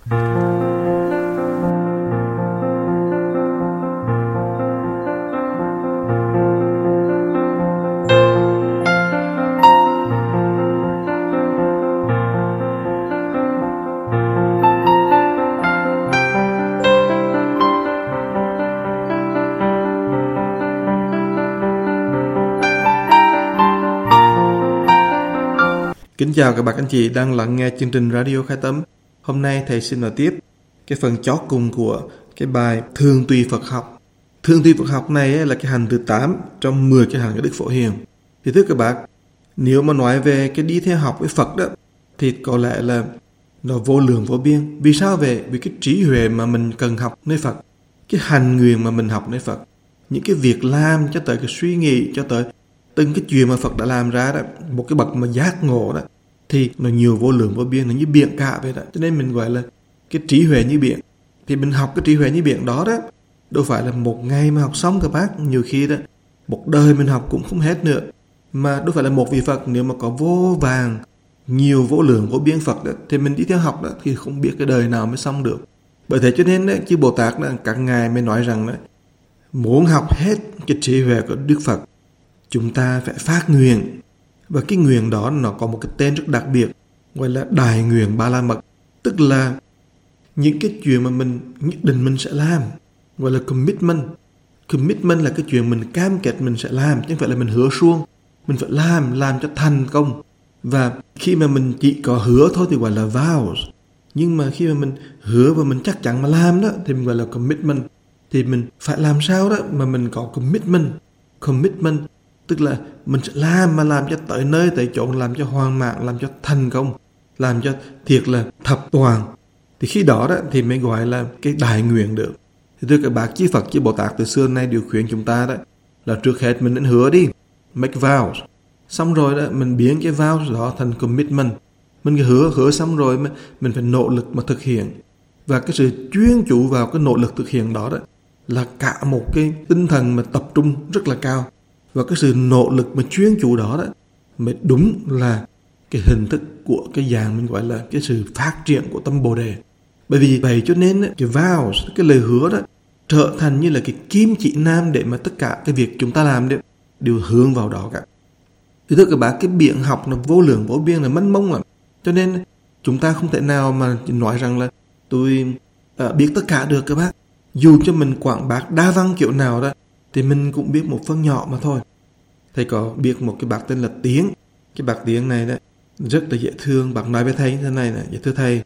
Kính chào các bạn anh chị đang lắng nghe chương trình Radio Khai Tâm. Hôm nay thầy xin nói tiếp cái phần chót cùng của cái bài Thường tùy Phật học. Thường tùy Phật học này là cái hành thứ 8 trong 10 cái hành của Đức Phổ Hiền. Thì thưa các bạn, nếu mà nói về cái đi theo học với Phật đó thì có lẽ là nó vô lượng vô biên. Vì sao vậy? Vì cái trí huệ mà mình cần học nơi Phật, cái hành nguyện mà mình học nơi Phật, những cái việc làm cho tới cái suy nghĩ, cho tới từng cái chuyện mà Phật đã làm ra đó, một cái bậc mà giác ngộ đó, thì nó nhiều vô lượng vô biên, nó như biển cả vậy đó. Cho nên mình gọi là cái trí huệ như biển. Thì mình học cái trí huệ như biển đó đó, đâu phải là một ngày mà học xong các bác. Nhiều khi đó một đời mình học cũng không hết nữa. Mà đâu phải là một vị Phật, nếu mà có vô vàng nhiều vô lượng vô biên Phật đó, thì mình đi theo học đó thì không biết cái đời nào mới xong được. Bởi thế cho nên đấy, chư Bồ Tát đó, các ngài mới nói rằng đó, muốn học hết cái trí huệ của Đức Phật, chúng ta phải phát nguyện. Và cái nguyện đó nó có một cái tên rất đặc biệt, gọi là Đại Nguyện Ba La Mật. Tức là những cái chuyện mà mình nhất định mình sẽ làm, gọi là commitment. Commitment là cái chuyện mình cam kết mình sẽ làm, chứ không phải là mình hứa suông. Mình phải làm cho thành công. Và khi mà mình chỉ có hứa thôi thì gọi là vows. Nhưng mà khi mà mình hứa và mình chắc chắn mà làm đó thì mình gọi là commitment. Thì mình phải làm sao đó mà mình có commitment. Commitment tức là mình sẽ làm, mà làm cho tới nơi tới chỗ, làm cho hoàn mãn, làm cho thành công, làm cho thiệt là thập toàn. Thì khi đó đó thì mới gọi là cái đại nguyện được. Thì thưa các bạn, chư Phật chư Bồ Tát từ xưa nay đều khuyên chúng ta đó là trước hết mình nên hứa đi, make vows. Xong rồi đó mình biến cái vows đó thành commitment. Mình hứa xong rồi mình phải nỗ lực mà thực hiện. Và cái sự chuyên chú vào cái nỗ lực thực hiện đó đó là cả một cái tinh thần mà tập trung rất là cao. Và cái sự nỗ lực mà chuyên chủ đó đó mới đúng là cái hình thức của cái dạng mình gọi là cái sự phát triển của tâm Bồ Đề. Bởi vì vậy cho nên cái vows, cái lời hứa đó trở thành như là cái kim chỉ nam để mà tất cả cái việc chúng ta làm đều hướng vào đó cả. Thì thưa các bạn, cái biển học nó vô lượng vô biên, là mênh mông lắm. Cho nên chúng ta không thể nào mà nói rằng là tôi biết tất cả được các bác. Dù cho mình quảng bá đa văn kiểu nào đó thì mình cũng biết một phần nhỏ mà thôi. Thầy có biết một cái bác tên là Tiến. Cái bác Tiến này đó rất là dễ thương. Bác nói với thầy như thế này nè: dạ thưa thầy,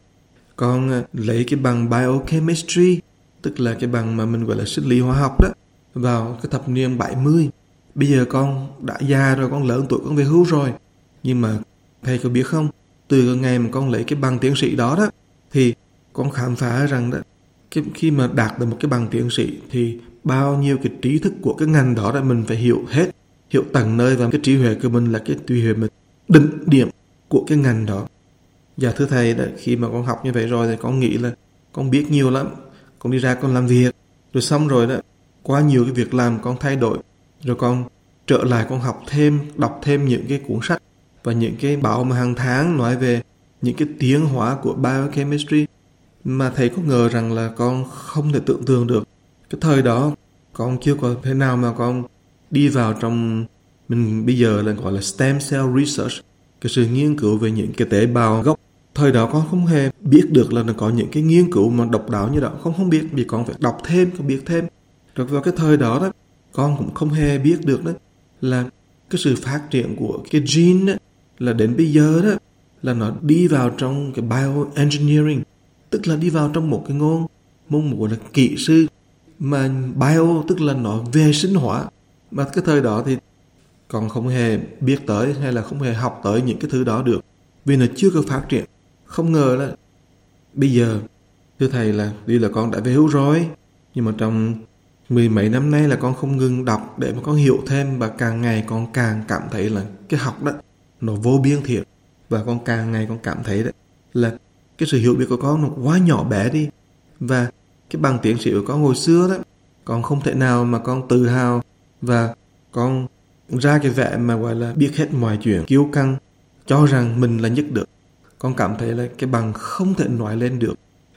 con lấy cái bằng biochemistry, tức là cái bằng mà mình gọi là sinh lý hóa học đó, vào cái thập niên 70. Bây giờ con đã già rồi, con lớn tuổi, con về hưu rồi. Nhưng mà thầy có biết không, từ ngày mà con lấy cái bằng tiến sĩ đó đó, thì con khám phá rằng đó, khi mà đạt được một cái bằng tiến sĩ thì bao nhiêu cái trí thức của cái ngành đó là mình phải hiểu hết, hiểu tầng nơi. Và cái trí huệ của mình là cái trí huệ đỉnh điểm của cái ngành đó. Dạ thưa thầy, đó, khi mà con học như vậy rồi thì con nghĩ là con biết nhiều lắm. Con đi ra con làm việc, rồi xong rồi đó, qua nhiều cái việc làm con thay đổi, rồi con trở lại con học thêm, đọc thêm những cái cuốn sách và những cái báo mà hàng tháng nói về những cái tiến hóa của biochemistry. Mà thầy có ngờ rằng là con không thể tưởng tượng được. Cái thời đó con chưa có thể nào mà con đi vào trong, mình bây giờ là gọi là stem cell research, cái sự nghiên cứu về những cái tế bào gốc. Thời đó con không hề biết được là nó có những cái nghiên cứu mà độc đáo như đó. Con không biết, vì con phải đọc thêm, con biết thêm. Rồi vào cái thời đó đó, con cũng không hề biết được đó là cái sự phát triển của cái gene đó, là đến bây giờ đó là nó đi vào trong cái bioengineering, tức là đi vào trong một cái môn gọi là kỹ sư. Mà bio tức là nó về sinh hóa. Mà cái thời đó thì còn không hề biết tới hay là không hề học tới những cái thứ đó được, vì nó chưa có phát triển. Không ngờ là bây giờ, thưa thầy, là tuy là con đã về hưu rồi, nhưng mà trong 10 mấy năm nay là con không ngừng đọc để mà con hiểu thêm. Và càng ngày con càng cảm thấy là cái học đó nó vô biên thiệt. Và con càng ngày con cảm thấy đấy là cái sự hiểu biết của con nó quá nhỏ bé đi. Và cái bằng tiến sĩ của con hồi xưa đó, con không thể nào mà con tự hào và con ra cái vẻ mà gọi là biết hết mọi chuyện, kiêu căng, cho rằng mình là nhất được. Con cảm thấy là cái bằng không thể nói lên được.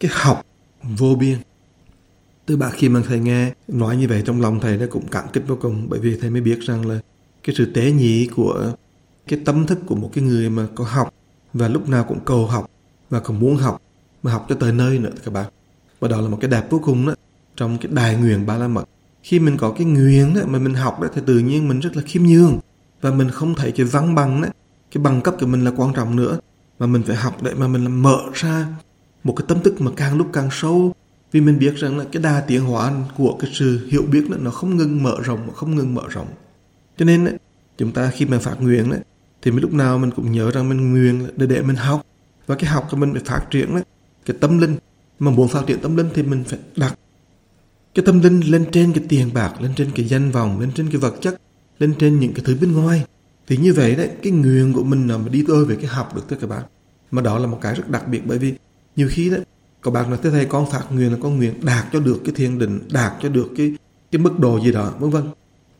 cái học vô biên. Từ bạn khi mà thầy nghe nói như vậy trong lòng thầy nó cũng cảm kích vô cùng, bởi vì thầy mới biết rằng là cái sự tế nhị của cái tâm thức của một cái người mà có học và lúc nào cũng cầu học và còn muốn học, mà học cho tới nơi nữa các bạn. Và đó là một cái đẹp vô cùng đó trong cái đại nguyện Ba La Mật. Khi mình có cái nguyện đó mà mình học đó thì tự nhiên mình rất là khiêm nhường, và mình không thấy cái văn bằng đó, cái bằng cấp của mình là quan trọng nữa, mà mình phải học để mà mình mở ra một cái tâm thức mà càng lúc càng sâu. Vì mình biết rằng là cái đà tiến hóa của cái sự hiểu biết đó, nó không ngừng mở rộng, không ngừng mở rộng. Cho nên đó, chúng ta khi mà phát nguyện đó, thì lúc nào mình cũng nhớ rằng mình nguyện để mình học, và cái học của mình phải phát triển đó, cái tâm linh. Mà muốn phát triển tâm linh thì mình phải đặt cái tâm linh lên trên cái tiền bạc, lên trên cái danh vọng, lên trên cái vật chất, lên trên những cái thứ bên ngoài. Thì như vậy đấy, cái nguyện của mình là mà đi đôi về cái học được thưa các bạn. Mà đó là một cái rất đặc biệt, bởi vì nhiều khi đấy các bạn nói thầy con phát nguyện là con nguyện đạt cho được cái thiền định, đạt cho được cái mức độ gì đó, vân vân.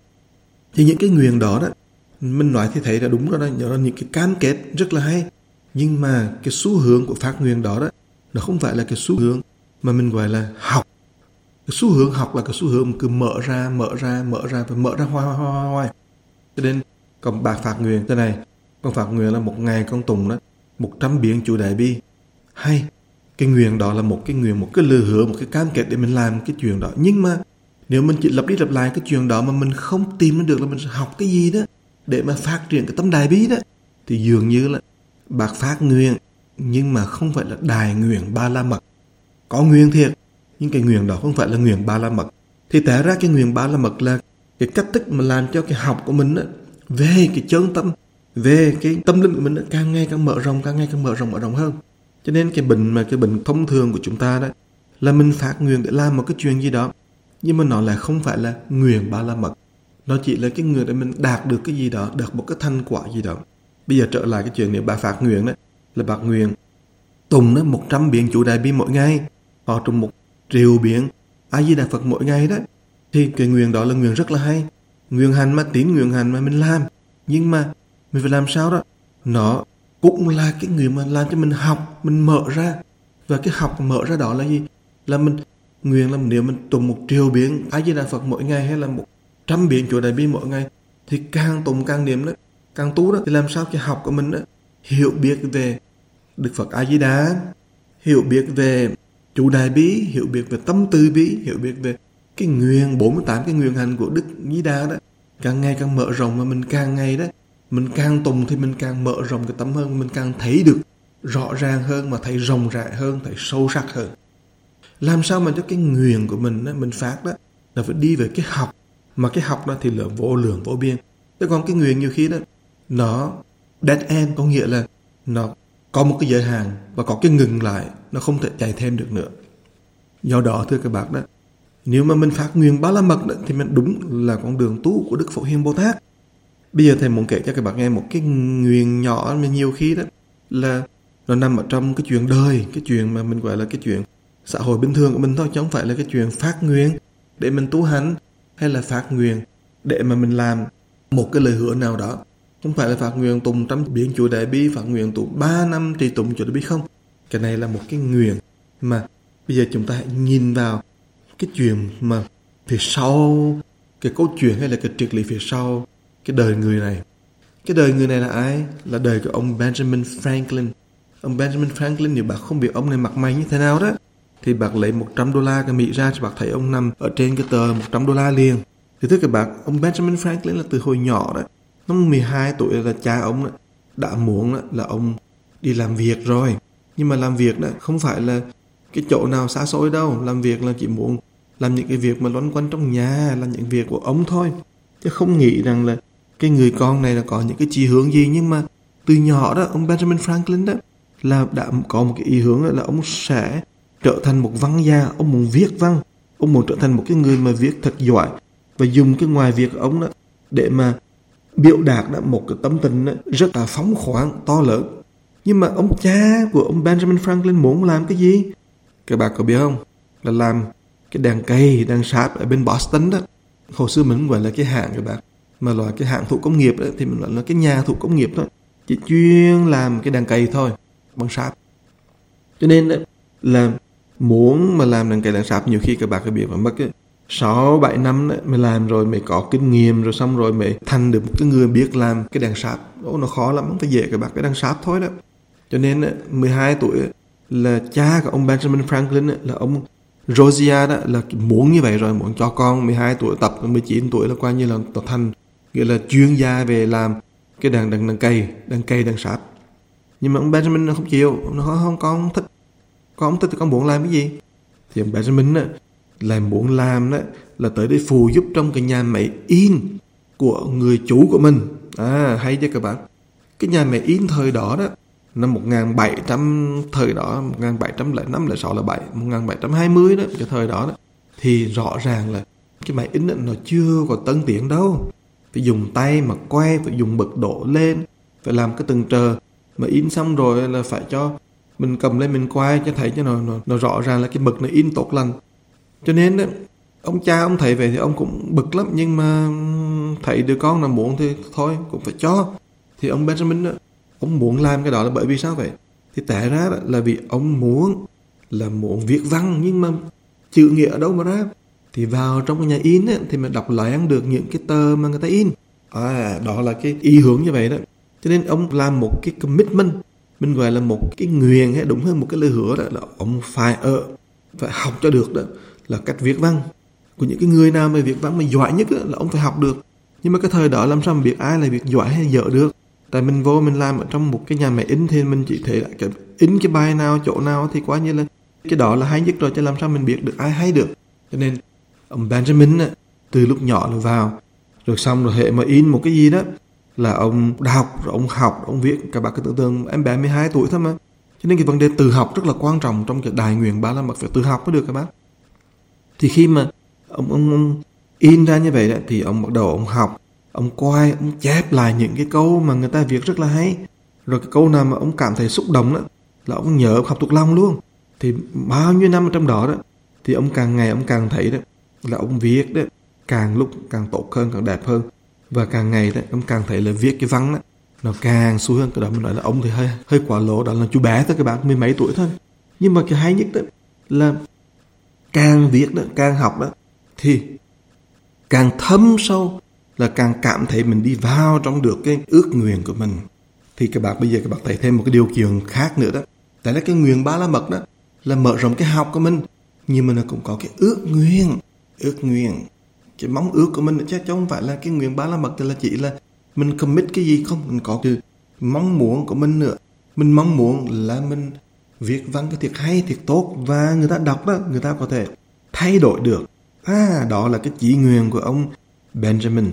Thì những cái nguyện đó đó, mình nói thì thấy là đúng rồi đó, nhớ là những cái cam kết rất là hay. Nhưng mà cái xu hướng của phát nguyện đó đó, nó không phải là cái xu hướng mà mình gọi là học. Cái xu hướng học là cái xu hướng cứ mở ra và mở ra hoài. Cho nên còn bà phát nguyện thế này, con phát nguyện là một ngày con tùng đó 100 biến chủ đại bi. Hay cái nguyện đó là một cái nguyện, một cái lời hứa, một cái cam kết để mình làm cái chuyện đó. Nhưng mà nếu mình chỉ lặp đi lặp lại cái chuyện đó mà mình không tìm được là mình sẽ học cái gì đó để mà phát triển cái tâm đại bi đó, thì dường như là bác phát nguyện nhưng mà không phải là đại nguyện Ba La Mật. Có nguyện thiệt, nhưng cái nguyện đó không phải là nguyện Ba La Mật. Thì té ra cái nguyện Ba La Mật là cái cách thức mà làm cho cái học của mình đó, về cái chân tâm, về cái tâm linh của mình đó, càng ngày càng mở rộng hơn. Cho nên cái bệnh thông thường của chúng ta đó là mình phát nguyện để làm một cái chuyện gì đó, nhưng mà nó lại không phải là nguyện Ba La Mật. Nó chỉ là cái nguyện để mình đạt được cái gì đó, đạt một cái thành quả gì đó. Bây giờ trở lại cái chuyện nếu bà phát nguyện đó, là bác nguyện tùng đó 100 biến chủ đại bi mỗi ngày, hoặc trong 1 triệu biến A Di Đà Phật mỗi ngày đó, thì cái nguyện đó là nguyện rất là hay. Nguyện hành mà tín nguyện hành mà mình làm, nhưng mà mình phải làm sao đó nó cũng là cái nguyện mà làm cho mình học, mình mở ra. Và cái học mở ra đó là gì? Là mình nguyện là nếu mình tùng 1 triệu biến A Di Đà Phật mỗi ngày, hay là 100 biến chủ đại bi mỗi ngày, thì càng tùng càng niệm đó, càng tu đó, thì làm sao cái học của mình đó hiểu biết về Đức Phật A Di Đà, hiểu biết về chủ đại bi, hiểu biết về tâm từ bi, hiểu biết về cái nguyện 48 cái nguyện hành của Đức Di Đà đó, càng ngày càng mở rộng. Mà mình càng ngày đó, mình càng tùng thì mình càng mở rộng cái tâm hơn, mình càng thấy được rõ ràng hơn, mà thấy rộng rãi hơn, thấy sâu sắc hơn. Làm sao mà cho cái nguyện của mình đó, mình phát đó là phải đi về cái học, mà cái học đó thì là vô lượng vô biên. Thế còn cái nguyện nhiều khi đó nó dead end, có nghĩa là nó có một cái giới hạn và có cái ngừng lại, nó không thể chạy thêm được nữa. Do đó thưa các bạn đó, nếu mà mình phát nguyện Ba La Mật đó, thì mình đúng là con đường tu của Đức Phổ Hiền Bồ Tát. Bây giờ thầy muốn kể cho các bạn nghe một cái nguyện nhỏ mà nhiều khi đó là nó nằm ở trong cái chuyện đời, cái chuyện mà mình gọi là cái chuyện xã hội bình thường của mình thôi, chứ không phải là cái chuyện phát nguyện để mình tu hành, hay là phát nguyện để mà mình làm một cái lời hứa nào đó. Không phải là phát nguyện tụng 100 biến chủ đại bi, phát nguyện tụng 3 năm trì tụng chủ đại bi, không. Cái này là một cái nguyện mà bây giờ chúng ta hãy nhìn vào cái chuyện mà phía sau cái câu chuyện, hay là cái triết lý phía sau cái đời người này. Cái đời người này là ai? Là đời của ông Benjamin Franklin. Ông Benjamin Franklin, nếu bạn không biết ông này mặt mày như thế nào đó, thì bạn lấy $100 cái Mỹ ra, thì bạn thấy ông nằm ở trên cái tờ $100 liền. Thì thưa các bạn, ông Benjamin Franklin là từ hồi nhỏ đó, năm 12 tuổi là cha ông đó, đã muốn đó, là ông đi làm việc rồi. Nhưng mà làm việc đó không phải là cái chỗ nào xa xôi đâu. Làm việc là chỉ muốn làm những cái việc mà loanh quanh trong nhà, là những việc của ông thôi. Chứ không nghĩ rằng là cái người con này là có những cái chí hướng gì. Nhưng mà từ nhỏ đó, ông Benjamin Franklin đó là đã có một cái ý hướng là ông sẽ trở thành một văn gia. Ông muốn viết văn, ông muốn trở thành một cái người mà viết thật giỏi, và dùng cái ngoài việc của ông đó để mà biểu đạt đó một cái tâm tình đó rất là phóng khoáng, to lớn. Nhưng mà ông cha của ông Benjamin Franklin muốn làm cái gì? Các bạn có biết không? Là làm cái đàn cây, đàn sáp ở bên Boston đó. Hồi xưa mình gọi là cái hãng các bạn, mà loại cái hãng thủ công nghiệp đó, thì mình gọi là cái nhà thủ công nghiệp đó, chỉ chuyên làm cái đàn cây thôi, bằng sáp. Cho nên đó, là muốn mà làm đằng cày đằng sạp, nhiều khi các bạn có biết mà mất 6-7 năm đấy, mày làm rồi mày có kinh nghiệm rồi, xong rồi mày thành được một cái người biết làm cái đàn sạp. Nó khó lắm, không phải dễ các bạn, cái đàn sạp thôi đó. Cho nên 12 tuổi là cha của ông Benjamin Franklin là ông Josiah đó là muốn như vậy rồi, muốn cho con 12 tuổi tập 19 tuổi là coi như là thành nghĩa là chuyên gia về làm cái đàn cày đàn sạp. Nhưng mà ông Benjamin nó không chịu, nó không, con không thích thì con muốn làm cái gì. Thì ông Benjamin á, là muốn làm đó là tới đây phù giúp trong cái nhà máy in của người chủ của mình. Hay chứ các bạn. Cái nhà máy in thời đó đó, năm 1700, thời đó 1705, 06, 07, 1720 đó, cái thời đó đó, thì rõ ràng là cái máy in đó, nó chưa có tân tiến đâu. Phải dùng tay mà quay, phải dùng mực độ lên, phải làm cái từng tờ, mà in xong rồi là phải cho mình cầm lên mình quay cho thấy cho nó rõ ràng là cái mực nó in tốt lành. Cho nên đó, ông cha ông thấy về thì ông cũng bực lắm, nhưng mà thấy đứa con là muốn thì thôi cũng phải cho. Thì ông Benjamin đó, ông muốn làm cái đó là bởi vì sao vậy? Thì tại ra đó, là vì ông muốn viết văn, nhưng mà chữ nghĩa ở đâu mà ra? Thì vào trong cái nhà in á, thì mình đọc lại ăn được những cái tờ mà người ta in. Đó là cái ý hướng như vậy đó. Cho nên ông làm một cái commitment, mình gọi là một cái nguyện, hay đúng hơn một cái lời hứa đó, là ông phải học cho được đó là cách viết văn. Của những cái người nào mà viết văn mà giỏi nhất đó, là ông phải học được. Nhưng mà cái thời đó làm sao mà biết ai là việc giỏi hay dở được? Tại mình vô mình làm ở trong một cái nhà máy in thì mình chỉ thấy là cái in cái bài nào chỗ nào thì quá như là cái đó là hay nhất rồi, chứ làm sao mình biết được ai hay được. Cho nên ông Benjamin á, từ lúc nhỏ là vào, rồi xong rồi hệ mà in một cái gì đó là ông đọc, rồi ông viết. Các bạn cứ tưởng tượng em bé 12 tuổi thôi mà. Cho nên cái vấn đề tự học rất là quan trọng trong cái đại nguyện Ba La Mật, phải tự học mới được các bạn. Thì khi mà ông in ra như vậy đó, thì ông bắt đầu ông học, ông quay, ông chép lại những cái câu mà người ta viết rất là hay. Rồi cái câu nào mà ông cảm thấy xúc động đó là ông nhớ học thuộc lòng luôn. Thì bao nhiêu năm ở trong đó đó, thì ông càng ngày ông càng thấy đó là ông viết đó càng lúc càng tốt hơn, càng đẹp hơn. Và càng ngày đó ông càng thấy là viết cái văn đó nó càng xui hơn. Cái đó mình nói là ông thì hơi quá lỗ, đó là chú bé thôi các bạn, 10 mấy tuổi thôi. Nhưng mà cái hay nhất đó là càng viết đó, càng học đó, thì càng thâm sâu, là càng cảm thấy mình đi vào trong được cái ước nguyện của mình. Thì các bạn bây giờ các bạn thấy thêm một cái điều kiện khác nữa đó. Tại là cái nguyện Ba La Mật đó là mở rộng cái học của mình, nhưng mà nó cũng có cái ước nguyện. Cái mong ước của mình chứ không phải là cái nguyện Ba La Mật là chỉ là mình commit cái gì không, mình có cái mong muốn của mình nữa. Mình mong muốn là mình viết văn cái thiệt hay, thiệt tốt, và người ta đọc đó, người ta có thể thay đổi được. Đó là cái chí nguyện của ông Benjamin.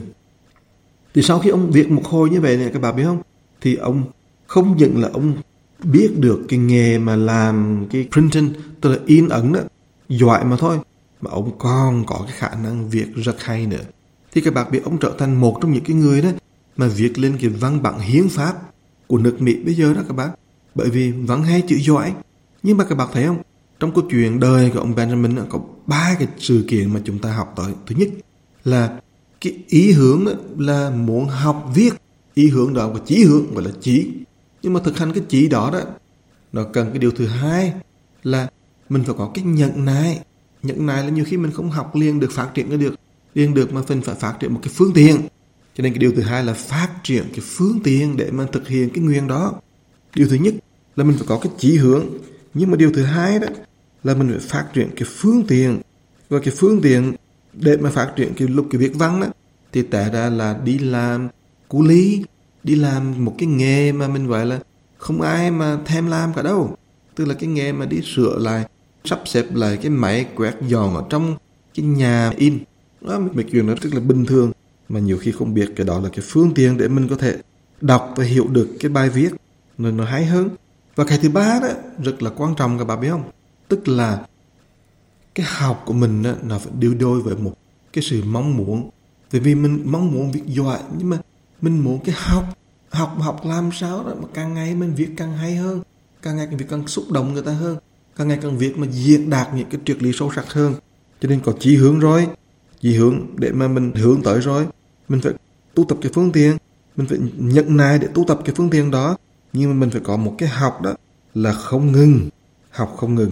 Thì sau khi ông viết một hồi như vậy này các bạn biết không, thì ông không những là ông biết được cái nghề mà làm cái printing, tức là in ấn đó, giỏi mà thôi, mà ông còn có cái khả năng viết rất hay nữa. Thì các bạn biết ông trở thành một trong những cái người đó mà viết lên cái văn bản hiến pháp của nước Mỹ bây giờ đó các bạn. Bởi vì văn hay chữ giỏi. Nhưng mà các bạn thấy không, trong câu chuyện đời của ông Benjamin có 3 cái sự kiện mà chúng ta học tới. Thứ nhất là cái ý hướng là muốn học viết. Ý hướng đó là chí hướng, gọi là chí. Nhưng mà thực hành cái chí đó đó, nó cần cái điều thứ hai là mình phải có cái nhẫn nại. Nhẫn nại là nhiều khi mình không học liền được, phát triển liền được mà mình phải phát triển một cái phương tiện. Cho nên cái điều thứ hai là phát triển cái phương tiện để mà thực hiện cái nguyện đó. Điều thứ nhất là mình phải có cái chí hướng, nhưng mà điều thứ hai đó là mình phải phát triển cái phương tiện. Và cái phương tiện để mà phát triển cái viết văn đó, thì tại ra là đi làm cu lý, đi làm một cái nghề mà mình gọi là không ai mà thèm làm cả đâu. Tức là cái nghề mà đi sửa lại, sắp xếp lại cái máy quét dọn ở trong cái nhà in đó, mấy chuyện đó rất là bình thường, mà nhiều khi không biết cái đó là cái phương tiện để mình có thể đọc và hiểu được cái bài viết nó hay hơn. Và cái thứ ba đó rất là quan trọng các bạn biết không, tức là cái học của mình đó, nó phải đi đôi với một cái sự mong muốn. Bởi vì mình mong muốn viết giỏi, nhưng mà mình muốn cái học làm sao đó mà càng ngày mình viết càng hay hơn, càng ngày càng viết càng xúc động người ta hơn, càng ngày càng viết mà diễn đạt những cái triết lý sâu sắc hơn. Cho nên có chí hướng rồi, chí hướng để mà mình hướng tới rồi, mình phải tu tập cái phương tiện, mình phải nhận nại để tu tập cái phương tiện đó. Nhưng mà mình phải có một cái học đó là không ngừng, học không ngừng.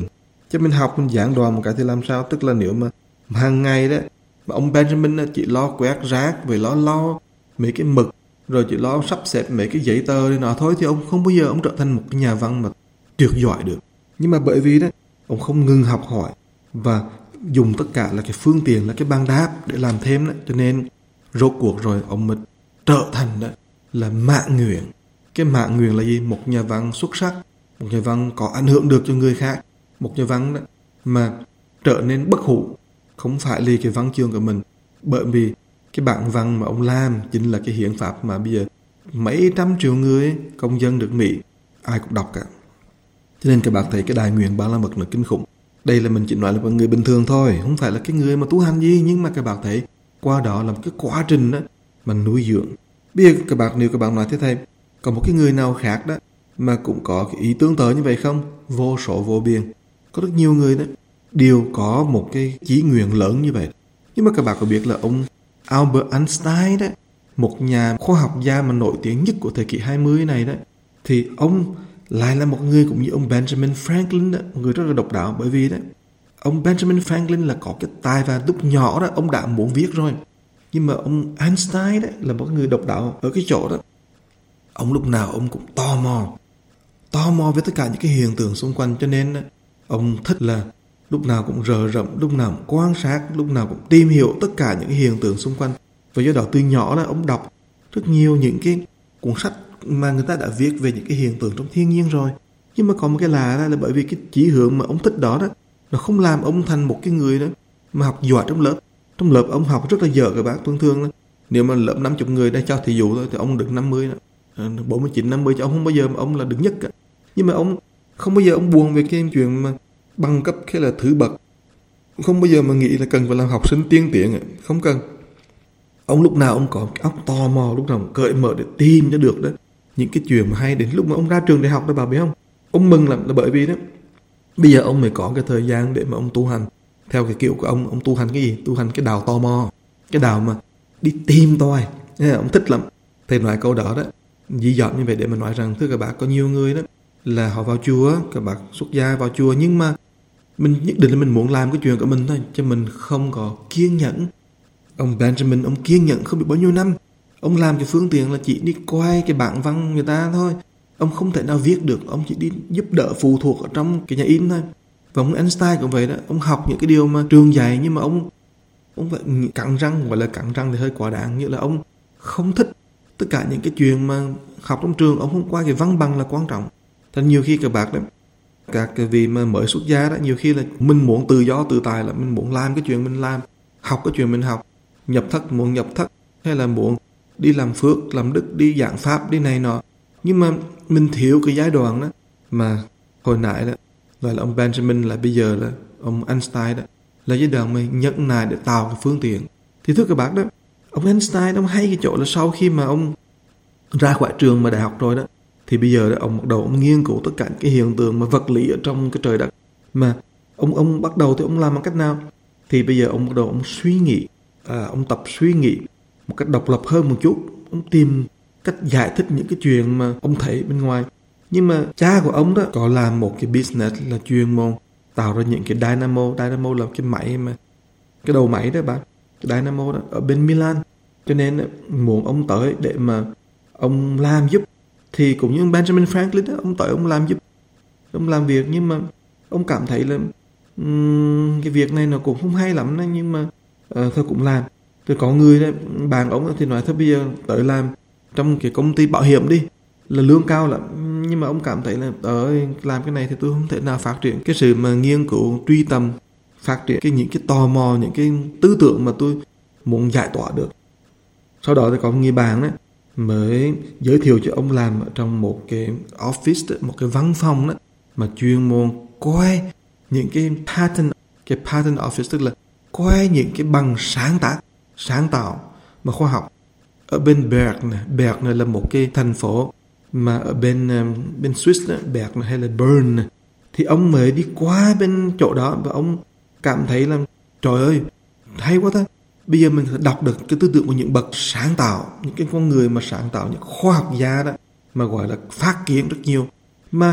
Chứ mình học mình giảng đoàn một cái thì làm sao? Tức là nếu mà hàng ngày đó mà ông Benjamin chỉ lo quét rác, về lo mấy cái mực, rồi chỉ lo sắp xếp mấy cái giấy tờ này nọ thôi, thì ông không bao giờ ông trở thành một cái nhà văn mà tuyệt giỏi được. Nhưng mà bởi vì đó ông không ngừng học hỏi và dùng tất cả là cái phương tiện, là cái băng đáp để làm thêm đó, cho nên rốt cuộc rồi ông mới trở thành đó là mạng nguyện. Cái mạng nguyện là gì? Một nhà văn xuất sắc, một nhà văn có ảnh hưởng được cho người khác, một nhà văn đó mà trở nên bất hủ, không phải là cái văn chương của mình, bởi vì cái bản văn mà ông làm chính là cái hiến pháp mà bây giờ mấy trăm triệu người công dân được Mỹ ai cũng đọc cả. Cho nên các bạn thấy cái đại nguyện Ba La Mật là kinh khủng. Đây là mình chỉ nói là người bình thường thôi, không phải là cái người mà tu hành gì, nhưng mà các bạn thấy qua đó là một cái quá trình đó mà nuôi dưỡng. Bây giờ các bạn, nếu các bạn nói thế thầy, còn một cái người nào khác đó mà cũng có cái ý tương tự như vậy không? Vô số vô biên. Có rất nhiều người đó đều có một cái chí nguyện lớn như vậy. Nhưng mà các bạn có biết là ông Albert Einstein đó, một nhà khoa học gia mà nổi tiếng nhất của thế kỷ 20 này đó, thì ông lại là một người cũng như ông Benjamin Franklin đó, một người rất là độc đáo. Bởi vì đó ông Benjamin Franklin là có cái tài và lúc nhỏ đó ông đã muốn viết rồi. Nhưng mà ông Einstein đó là một người độc đáo ở cái chỗ đó, ông lúc nào ông cũng tò mò với tất cả những cái hiện tượng xung quanh, cho nên đó, ông thích là lúc nào cũng rờ rậm, lúc nào cũng quan sát, lúc nào cũng tìm hiểu tất cả những cái hiện tượng xung quanh. Và do đó từ nhỏ đó ông đọc rất nhiều những cái cuốn sách mà người ta đã viết về những cái hiện tượng trong thiên nhiên rồi. Nhưng mà có một cái là bởi vì cái chí hướng mà ông thích đó đó, nó không làm ông thành một cái người đó mà học giỏi trong lớp. Trong lớp ông học rất là dở các bạn. Thường đó, nếu mà lớp 50 người đã cho thí dụ thôi thì ông được 50 đó, 49, 50 chứ ông không bao giờ mà ông là đứng nhất cả. Nhưng mà ông không bao giờ ông buồn về cái chuyện mà bằng cấp hay là thứ bậc, không bao giờ mà nghĩ là cần phải làm học sinh tiên tiến, không cần. Ông lúc nào ông có cái óc tò mò, lúc nào cũng cởi mở để tìm cho được đó những cái chuyện mà hay. Đến lúc mà ông ra trường đại học đó, bà biết không, ông mừng lắm là bởi vì đó bây giờ ông mới có cái thời gian để mà ông tu hành theo cái kiểu của ông tu hành cái gì? Tu hành cái đào tò mò, cái đào mà đi tìm tòi. Ông thích lắm. Thầy nói câu đó đó dí dỏm như vậy để mà nói rằng thưa các bạn, có nhiều người đó là họ vào chùa, các bạn xuất gia vào chùa, nhưng mà mình nhất định là mình muốn làm cái chuyện của mình thôi, chứ mình không có kiên nhẫn. Ông Benjamin, ông kiên nhẫn không biết bao nhiêu năm. Ông làm cái phương tiện là chỉ đi quay cái bản văn người ta thôi. Ông không thể nào viết được, ông chỉ đi giúp đỡ phụ thuộc ở trong cái nhà in thôi. Và ông Einstein cũng vậy đó, ông học những cái điều mà trường dạy, nhưng mà ông phải cắn răng, gọi là cắn răng thì hơi quá đáng, như là ông không thích tất cả những cái chuyện mà học trong trường, ông không qua cái văn bằng là quan trọng. Thành nhiều khi các bạn đó, các cái vị mà mới xuất gia đó, nhiều khi là mình muốn tự do tự tại, là mình muốn làm cái chuyện mình làm, học cái chuyện mình học, nhập thất muốn nhập thất, hay là muốn đi làm phước, làm đức, đi giảng pháp, đi này nọ. Nhưng mà mình thiếu cái giai đoạn đó mà hồi nãy đó, gọi là ông Benjamin, là bây giờ là ông Einstein đó, là giai đoạn mà nhẫn nại để tạo cái phương tiện. Thì thưa các bạn đó, ông Einstein ông hay cái chỗ là sau khi mà ông ra khỏi trường mà đại học rồi đó, thì bây giờ đó, ông bắt đầu ông nghiên cứu tất cả những cái hiện tượng mà vật lý ở trong cái trời đất. Mà ông bắt đầu thì ông làm bằng cách nào? Thì bây giờ ông bắt đầu ông suy nghĩ, ông tập suy nghĩ một cách độc lập hơn một chút. Ông tìm cách giải thích những cái chuyện mà ông thấy bên ngoài. Nhưng mà cha của ông đó có làm một cái business là chuyên môn tạo ra những cái dynamo. Dynamo là cái máy mà cái đầu máy đó bạn, cái dynamo đó ở bên Milan. Cho nên muốn ông tới để mà ông làm giúp. Thì cũng như Benjamin Franklin đó, ông tới ông làm giúp, ông làm việc, nhưng mà ông cảm thấy là cái việc này nó cũng không hay lắm đó, nhưng mà thôi cũng làm. Rồi có người đó, bạn ông thì nói thôi bây giờ tới làm trong cái công ty bảo hiểm đi, là lương cao lắm. Nhưng mà ông cảm thấy là làm cái này thì tôi không thể nào phát triển cái sự mà nghiên cứu truy tầm, phát triển những cái tò mò, những cái tư tưởng mà tôi muốn giải tỏa được. Sau đó thì có một người bạn đó mới giới thiệu cho ông làm ở trong một cái office đó, một cái văn phòng đó mà chuyên môn coi những cái patent office, tức là coi những cái bằng sáng tạo mà khoa học ở bên Bern này là một cái thành phố mà ở bên Swiss đó, Bern hay là Bern này. Thì ông mới đi qua bên chỗ đó và ông cảm thấy là trời ơi hay quá ta, bây giờ mình phải đọc được cái tư tưởng của những bậc sáng tạo, những cái con người mà sáng tạo, những khoa học gia đó mà gọi là phát kiến rất nhiều. Mà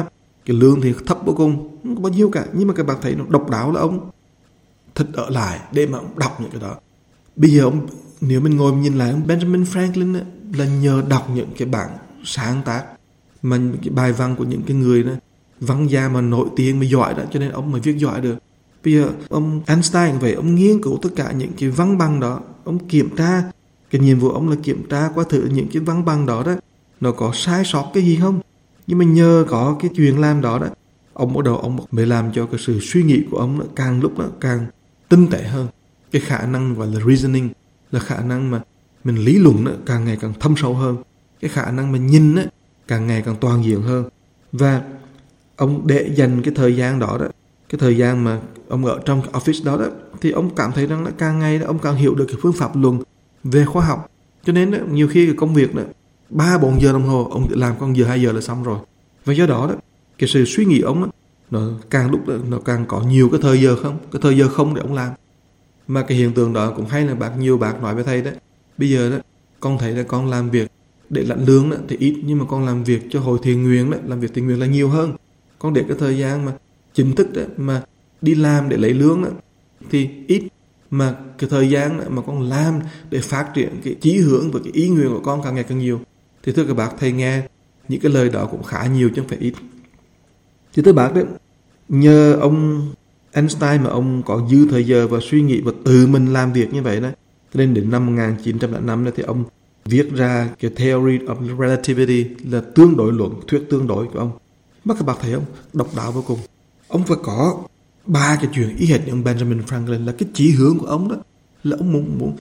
cái lương thì thấp vô cùng, không có bao nhiêu cả, nhưng mà các bạn thấy nó độc đáo là ông thích ở lại để mà ông đọc những cái đó. Bây giờ ông, nếu mình ngồi nhìn lại, ông Benjamin Franklin ấy, là nhờ đọc những cái bản sáng tác mà những cái bài văn của những cái người đó văn gia mà nổi tiếng mà giỏi đó, cho nên ông mới viết giỏi được. Bây giờ ông Einstein vậy, ông nghiên cứu tất cả những cái văn bằng đó, ông kiểm tra, cái nhiệm vụ ông là kiểm tra qua thử những cái văn bằng đó đó nó có sai sót cái gì không. Nhưng mà nhờ có cái chuyện làm đó đó, ông bắt đầu ông mới làm cho cái sự suy nghĩ của ông nó càng lúc nó càng tinh tế hơn. Cái khả năng gọi là reasoning, là khả năng mà mình lý luận nó càng ngày càng thâm sâu hơn. Cái khả năng mà nhìn nó càng ngày càng toàn diện hơn. Và ông để dành cái thời gian đó đó, cái thời gian mà ông ở trong cái office đó đó, thì ông cảm thấy rằng là càng ngày đó, ông càng hiểu được cái phương pháp luận về khoa học. Cho nên đó, nhiều khi cái công việc đó 3-4 giờ đồng hồ ông làm con giờ 2 giờ là xong rồi. Và do đó đó, cái sự suy nghĩ ông đó, nó càng lúc đó, nó càng có nhiều cái thời giờ không để ông làm. Mà cái hiện tượng đó cũng hay là nhiều bác nói với thầy đó, bây giờ đó con thấy là con làm việc để lãnh lương đó thì ít, nhưng mà con làm việc cho hội thiện nguyện đó, làm việc thiện nguyện là nhiều hơn. Con để cái thời gian mà chính thức đó, mà đi làm để lấy lương đó, thì ít, mà cái thời gian đó, mà con làm để phát triển cái chí hướng và cái ý nguyện của con càng ngày càng nhiều. Thì thưa các bác, thầy nghe những cái lời đó cũng khá nhiều chứ không phải ít. Thì thưa bác đấy, nhờ ông Einstein mà ông có dư thời giờ và suy nghĩ và tự mình làm việc như vậy đó, cho nên đến năm 1905 đó thì ông viết ra cái Theory of Relativity, là tương đối luận, thuyết tương đối của ông. Mà các bạn thấy không, độc đáo vô cùng. Ông phải có 3 cái chuyện y hệt như ông Benjamin Franklin, là cái chí hướng của ông đó là ông muốn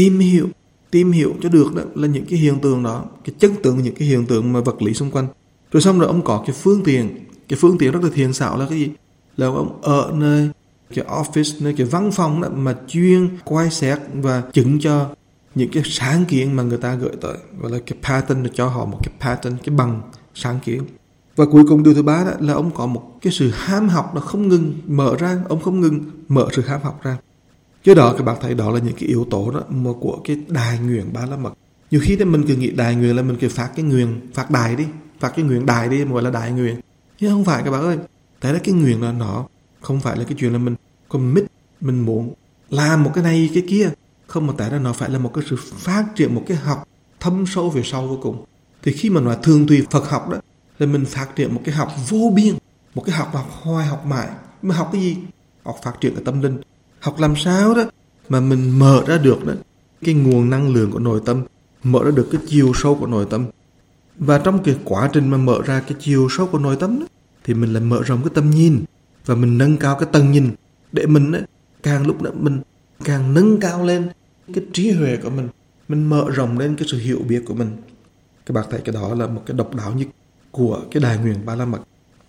tìm hiểu cho được đó là những cái hiện tượng đó, cái chân tượng những cái hiện tượng mà vật lý xung quanh. Rồi xong rồi ông có cái phương tiện rất là thiện xảo là cái gì? Là ông ở nơi cái office, nơi cái văn phòng đó mà chuyên quay xét và chứng cho những cái sáng kiến mà người ta gửi tới, gọi là cái patent, cho họ một cái patent, cái bằng sáng kiến. Và cuối cùng điều thứ 3 đó là ông có một cái sự ham học nó không ngừng mở ra, ông không ngừng mở sự ham học ra. Chứ đó các bạn thấy đó là những cái yếu tố đó mà của cái đại nguyện Ba La Mật. Nhiều khi thì mình cứ nghĩ đại nguyện là mình cứ phát cái nguyện, phát cái nguyện đại đi mà gọi là đại nguyện. Nhưng không phải các bạn ơi, tại là cái nguyện là nó không phải là cái chuyện là mình commit, mình muốn làm một cái này cái kia. Không, mà tại ra nó phải là một cái sự phát triển, một cái học thâm sâu về sau vô cùng. Thì khi mà nói thường tùy Phật học đó, là mình phát triển một cái học vô biên, một cái học hoài học mãi. Mà học cái gì? Học phát triển cái tâm linh. Học làm sao đó mà mình mở ra được đó cái nguồn năng lượng của nội tâm, mở ra được cái chiều sâu của nội tâm. Và trong cái quá trình mà mở ra cái chiều sâu của nội tâm đó, thì mình lại mở rộng cái tầm nhìn và mình nâng cao cái tầm nhìn để mình đó, càng lúc đó mình càng nâng cao lên cái trí huệ của mình mở rộng lên cái sự hiểu biết của mình. Các bạn thấy cái đó là một cái độc đáo nhất của cái đại nguyện Ba La Mật.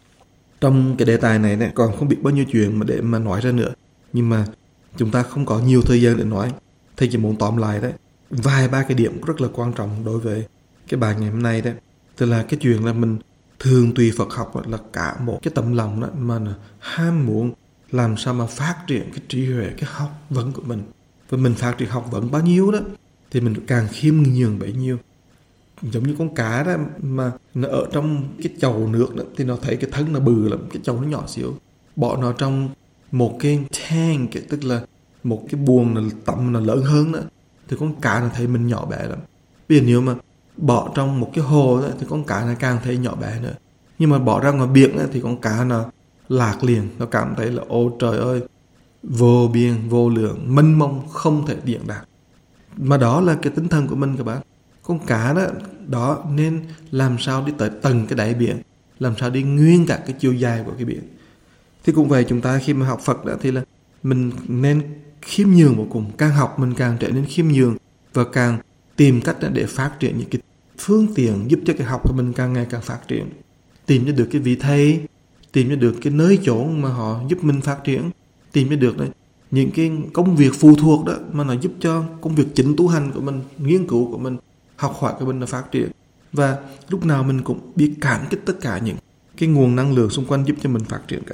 Trong cái đề tài này còn không biết bao nhiêu chuyện mà để mà nói ra nữa, nhưng mà chúng ta không có nhiều thời gian để nói. Thầy chỉ muốn tóm lại đấy vài ba cái điểm rất là quan trọng đối với cái bài ngày hôm nay đấy. Tức là cái chuyện là mình thường tùy Phật học là cả một cái tấm lòng đó mà ham muốn làm sao mà phát triển cái trí huệ, cái học vấn của mình. Và mình phát triển học vấn bao nhiêu đó thì mình càng khiêm nhường bấy nhiêu. Giống như con cá đó mà nó ở trong cái chậu nước đó, thì nó thấy cái thân nó bự lắm, cái chậu nó nhỏ xíu. Bỏ nó trong một cái tank, tức là một cái buồng nó tầm nó lớn hơn đó, thì con cá nó thấy mình nhỏ bé lắm. Bây giờ nếu mà bỏ trong một cái hồ đó, thì con cá nó càng thấy nhỏ bé nữa. Nhưng mà bỏ ra ngoài biển đó, thì con cá nó lạc liền, nó cảm thấy là ô trời ơi, vô biên, vô lượng, mênh mông, không thể diễn đạt. Mà đó là cái tinh thần của mình các bạn. Con cá đó nên làm sao đi tới tầng cái đáy biển, làm sao đi nguyên cả cái chiều dài của cái biển. Thì cũng vậy, chúng ta khi mà học Phật đó, thì là mình nên khiêm nhường vô cùng. Càng học mình càng trở nên khiêm nhường và càng tìm cách để phát triển những cái phương tiện giúp cho cái học của mình càng ngày càng phát triển. Tìm cho được cái vị thầy, tìm cho được cái nơi chỗ mà họ giúp mình phát triển, tìm cho được những cái công việc phụ thuộc đó mà nó giúp cho công việc chính tu hành của mình, nghiên cứu của mình, học hỏi của mình nó phát triển. Và lúc nào mình cũng biết cảm kích tất cả những cái nguồn năng lượng xung quanh giúp cho mình phát triển cả.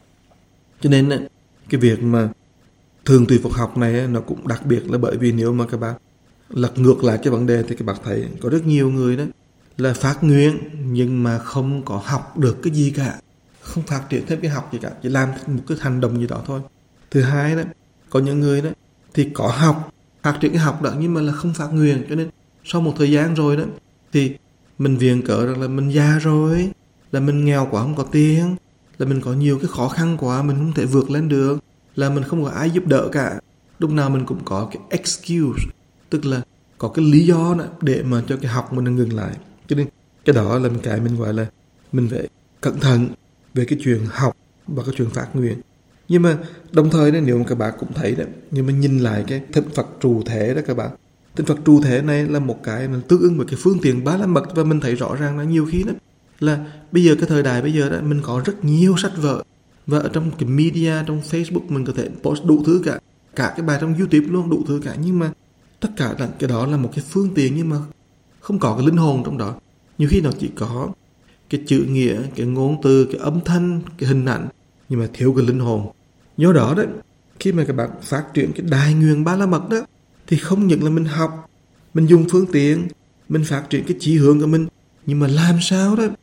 Cho nên cái việc mà thường tùy Phật học này nó cũng đặc biệt là bởi vì nếu mà các bạn lật ngược lại cái vấn đề thì các bạn thấy có rất nhiều người đó là phát nguyện nhưng mà không có học được cái gì cả. không phát triển thêm cái học gì cả, chỉ làm một cái hành động gì đó thôi. Thứ hai đó, có những người đó thì có học, phát triển cái học đó nhưng mà là không phát nguyện, cho nên sau một thời gian rồi đó thì mình viện cớ rằng là mình già rồi, là mình nghèo quá không có tiền, là mình có nhiều cái khó khăn quá mình không thể vượt lên được, là mình không có ai giúp đỡ cả. Lúc nào mình cũng có cái excuse, tức là có cái lý do đó để mà cho cái học mình ngừng lại. Cho nên cái đó là cái mình gọi là mình phải cẩn thận về cái chuyện học và cái chuyện phát nguyện. Nhưng mà đồng thời đó, nếu mà các bạn cũng thấy đó, nhưng mà nhìn lại cái thỉnh Phật trụ thể đó các bạn, thỉnh Phật trụ thể này là một cái tương ứng với cái phương tiện Ba La Mật. Và mình thấy rõ ràng là nhiều khi đó là bây giờ cái thời đại bây giờ đó mình có rất nhiều sách vở, và ở trong cái media, trong Facebook mình có thể post đủ thứ cả cái bài trong YouTube luôn, đủ thứ cả. Nhưng mà tất cả là cái đó là một cái phương tiện nhưng mà không có cái linh hồn trong đó. Nhiều khi nó chỉ có cái chữ nghĩa, cái ngôn từ, cái âm thanh, cái hình ảnh, nhưng mà thiếu cái linh hồn. Do đó đấy, khi mà các bạn phát triển cái đại nguyện Ba La Mật đó, thì không những là mình học, mình dùng phương tiện, mình phát triển cái chí hướng của mình, nhưng mà làm sao đó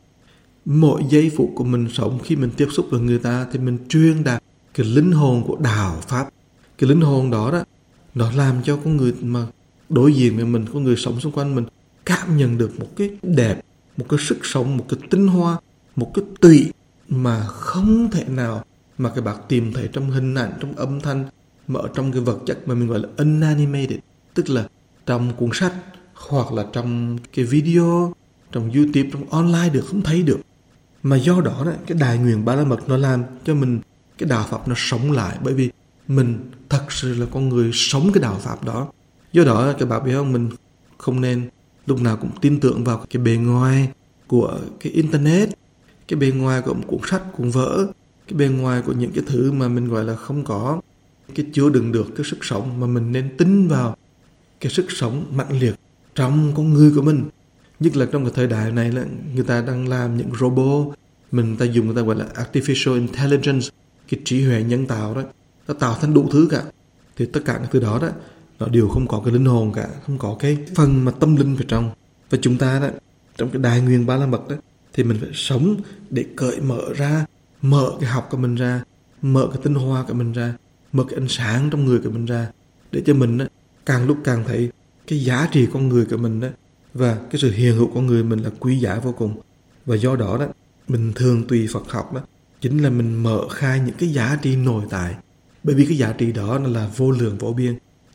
mỗi giây phút của mình sống, khi mình tiếp xúc với người ta thì mình truyền đạt cái linh hồn của đạo Pháp. Cái linh hồn đó đó, nó làm cho con người mà đối diện với mình, con người sống xung quanh mình cảm nhận được một cái đẹp, một cái sức sống, một cái tinh hoa, một cái tùy mà không thể nào mà các bạn tìm thấy trong hình ảnh, trong âm thanh, mà ở trong cái vật chất mà mình gọi là unanimated, tức là trong cuốn sách hoặc là trong cái video, trong YouTube, trong online được, không thấy được. Mà do đó cái đại nguyện Ba La Mật nó làm cho mình cái đạo Pháp nó sống lại, bởi vì mình thật sự là con người sống cái đạo Pháp đó. Do đó các bạn biết không, mình không nên lúc nào cũng tin tưởng vào cái bề ngoài của cái internet, cái bề ngoài của một cuốn sách, cuốn vở, cái bề ngoài của những cái thứ mà mình gọi là không có cái chứa đựng được cái sức sống, mà mình nên tin vào cái sức sống mãnh liệt trong con người của mình. Nhất là trong cái thời đại này là người ta đang làm những robot, người ta dùng, người ta gọi là artificial intelligence, cái trí huệ nhân tạo đó, nó tạo thành đủ thứ cả. Thì tất cả cái thứ đó đó, nó đều không có cái linh hồn cả, không có cái phần mà tâm linh vào trong. Và chúng ta đó, trong cái đại nguyện Ba La Mật đó, thì mình phải sống để cởi mở ra, mở cái học của mình ra, mở cái tinh hoa của mình ra, mở cái ánh sáng trong người của mình ra, để cho mình đó, càng lúc càng thấy cái giá trị con người của mình đó, và cái sự hiện hữu con người mình là quý giá vô cùng. Và do đó đó, mình thường tùy Phật học đó, chính là mình mở khai những cái giá trị nội tại, bởi vì cái giá trị đó là vô lượng vô biên.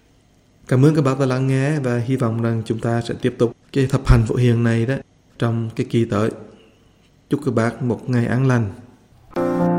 Cảm ơn các bạn đã lắng nghe, và hy vọng rằng chúng ta sẽ tiếp tục cái thập hành Phổ Hiền này đó trong cái kỳ tới. Chúc các bạn một ngày an lành.